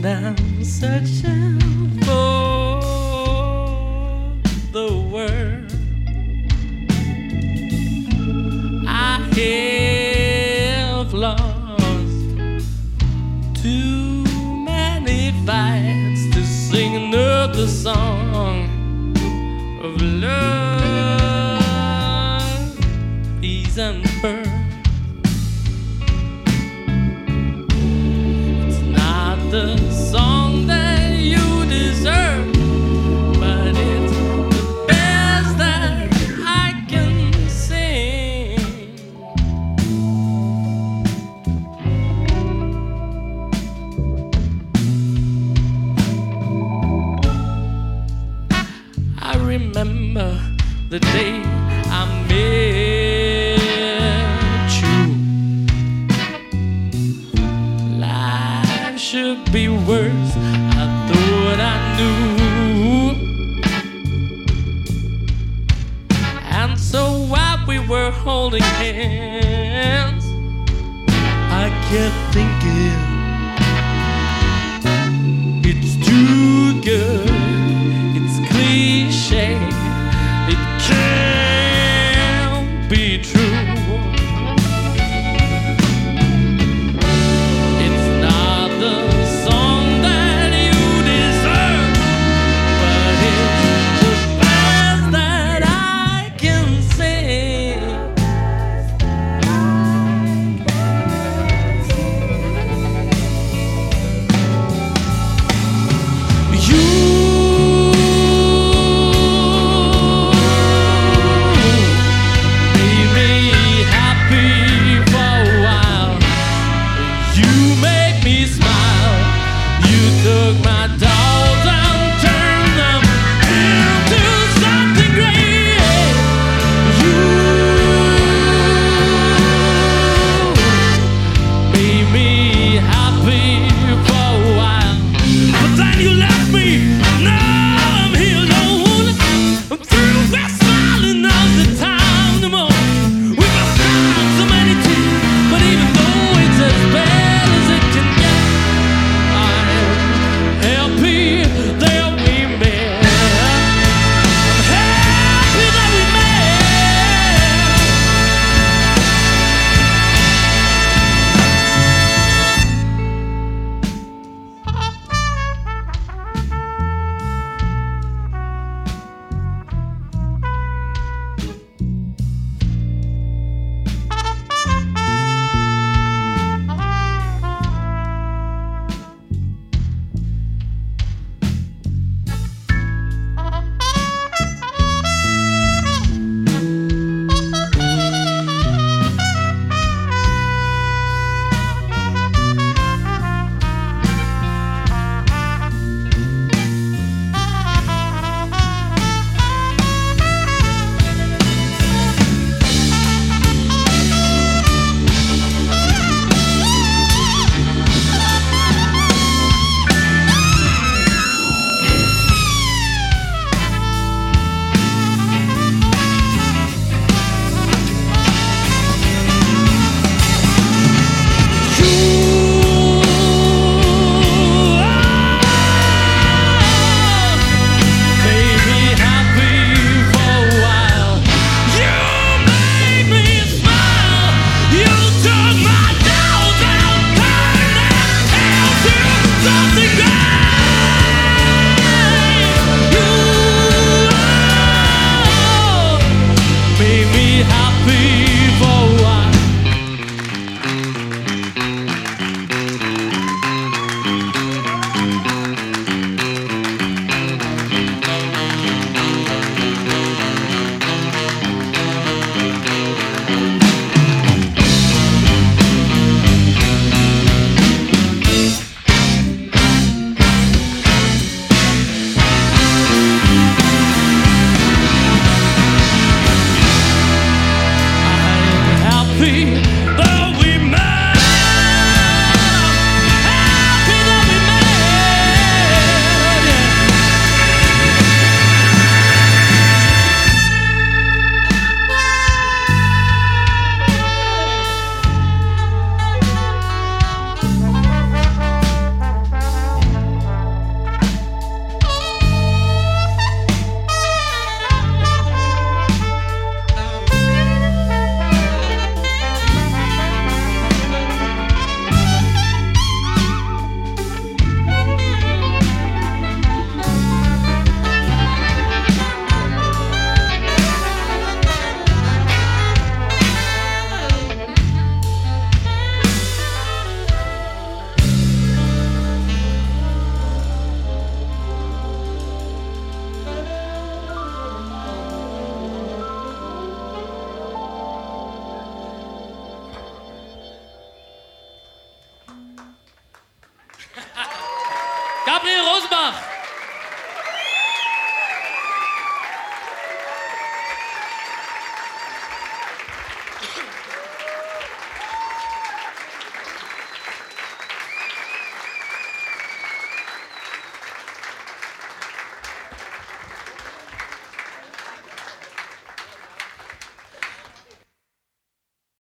And I'm searching for the word. I have lost too many fights to sing another song of love, peace and birth. It's not the song that you deserve, but it's the best that I can sing. I remember the day I met you. Life should be worse, I thought I knew. And so while we were holding hands, I kept thinking, it's too good. Cliche, it can't be true. It's not the song that you deserve, but it's the best that I can sing. You took my doubts and turned them into something great. You made me happy for a while, but then you left me. Now I'm here alone. I'm through with smiling all the time. No more. We must have so many tears, but even though it's as bad as it can get, help me. Gabriel